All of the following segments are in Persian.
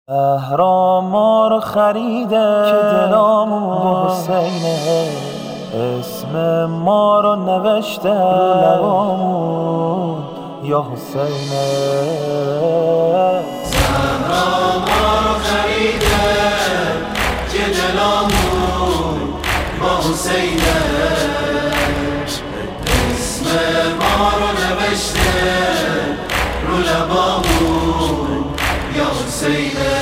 اهرام ما رو خریده که دلامون با حسینه، اسم ما رو نوشته رو لبامون یا حسینه. اهرام ما رو خریده که دلامون با حسینه، اسم ما رو نوشته رو لبامون یا حسینه.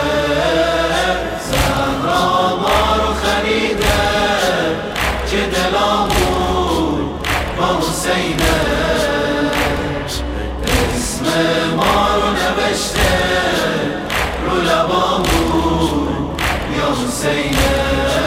زهرا ما رو خریده که دلامون با حسینه، اسم ما رو نوشته رو لبامون یا حسینه.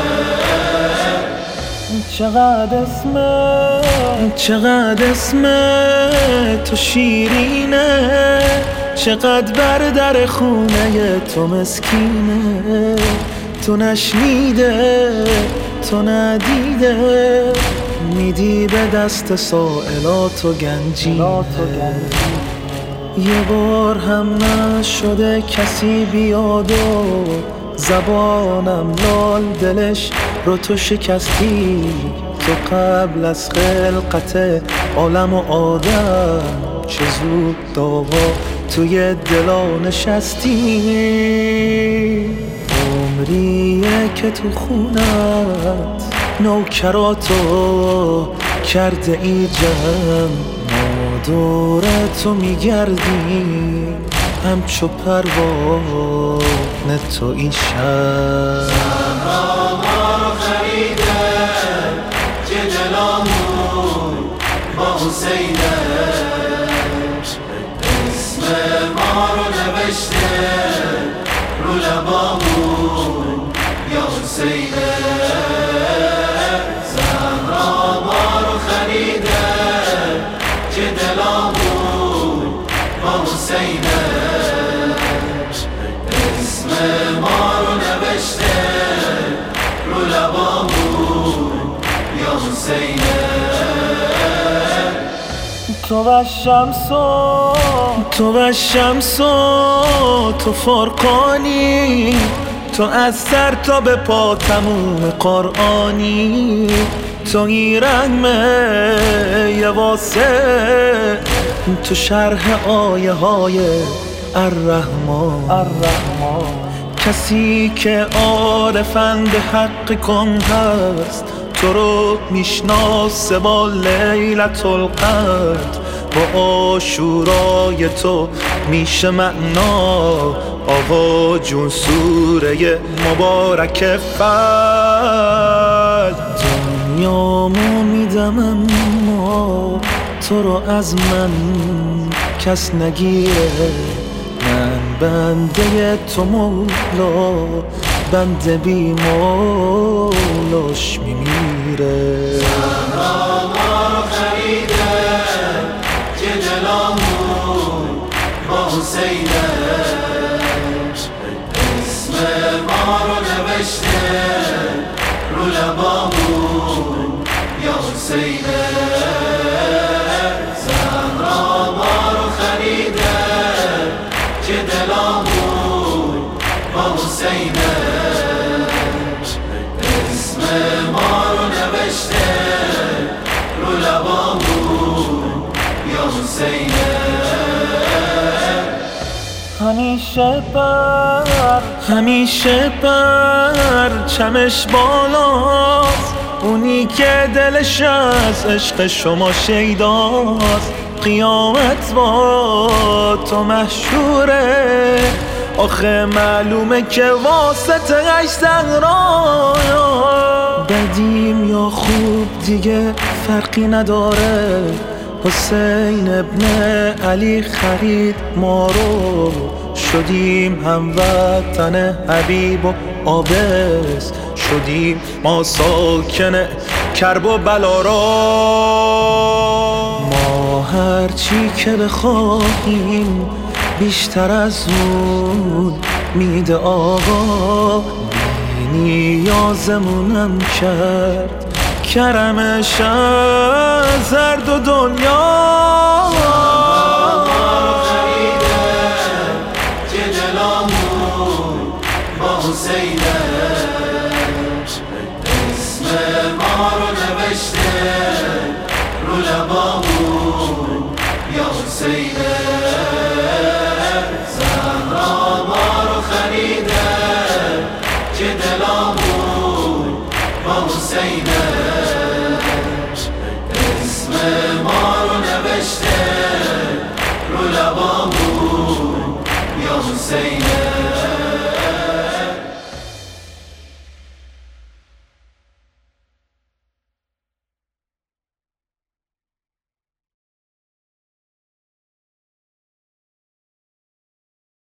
چقدر اسم تو شیرینه، چقدر بر در خونه تو مسکینه. تو نشنیده تو ندیده، میدی به دست سائلات و گنجی. یه بار هم نشده کسی بیاد و زبانم لال دلش رو تو شکستی. تو قبل از خلقت عالم و آدم چه زود داغا توی دلا نشستی. عمریه که تو خونت نوکراتو کرده ای جمع، ما دور تو میگردیم همچو پروانه تو این شب. زهرا ما رو خریده که دلامون با حسینه، اسم ما رو نوشته رو لبامون یا حسینه. زهرا ما رو خریده که دلامون با حسینه، اسم ما رو نوشته رو لبامون یا حسینه. تو و شمس و تو فرقانی، تو از سر تا به پا تموم قرآنی. تو این رحم یه واسه، تو شرح آیه های الرحمن. کسی که عارفن به حق کن هست، تو رو میشناسه با لیلت القدر. با عاشورای تو میشه معنا آقا جون سوره مبارک فجر. دنیامو میدم اما تو رو از من کس نگیره. من بنده تو مولا، بنده بی مولاش میمیره. زهرا ما رو خریده که دلامون با حسینه، اسم ما رو نوشته رو لبامون یا حسینه. زهرا ما رو خریده که دلامون با حسینه، اسم ما رو نوشته رو لبامون یا حسینه. همیشه بر چمش بالاست، اونی که دلش از عشق شما شیداست. قیامت با تو محشوره، آخه معلومه که واسطه‌اش زهرا. بدیم یا خوب دیگه فرقی نداره، حسین ابن علی خرید ما رو. شدیم هموطن حبیب و آبس، شدیم ما ساکن کرب و بلا را. ما هرچی که بخواهیم بیشتر از اون میده آقا. بی نیازمونم کرد کرمش از هر دو دنیا. زهرا ما رو خریده که دلامون حسینه اسم ما رو نوشته رو لبامون یا حسینه زهرا ما رو خریده که دلامون با حسینه اسم ما رو نوشته رو لبامون یا حسینه